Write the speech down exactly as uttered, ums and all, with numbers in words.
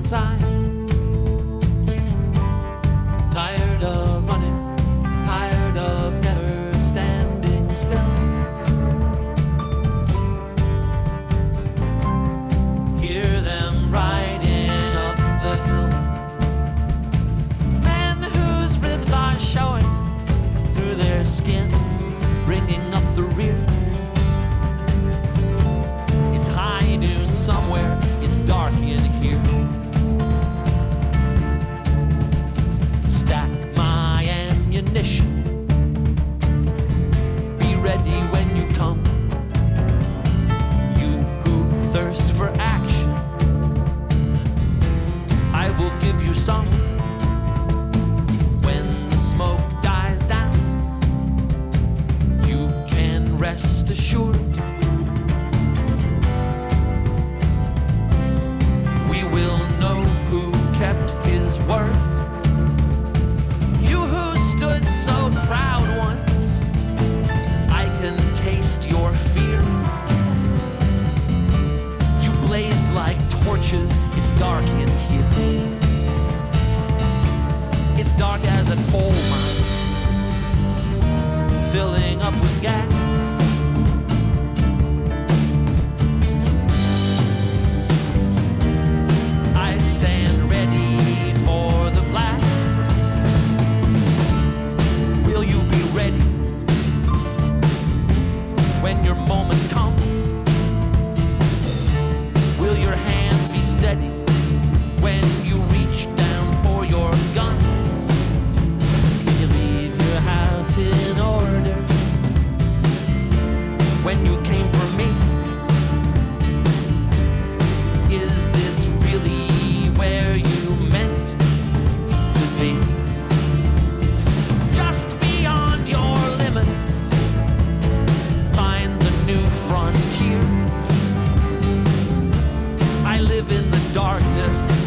inside. Tired of running, tired of never standing still. Hear them riding up the hill. Men whose ribs are showing through their skin, bringing up the rear. It's high noon somewhere, it's dark in here. Stack my ammunition, be ready when you come. You who thirst for action, I will give you some. When the smoke dies down, you can rest assured we will know who kept his word. You who stood so proud once, I can taste your fear. You blazed like torches, it's dark in here. It's dark as a coal mine, filling up with gas. I stand ready for the blast. Will you be ready when your moment comes? Will your hands be steady when you reach down for your guns? Did you leave your house in order when you came for me? Is this really where you meant to be? Just beyond your limits, find the new frontier. I live in the darkness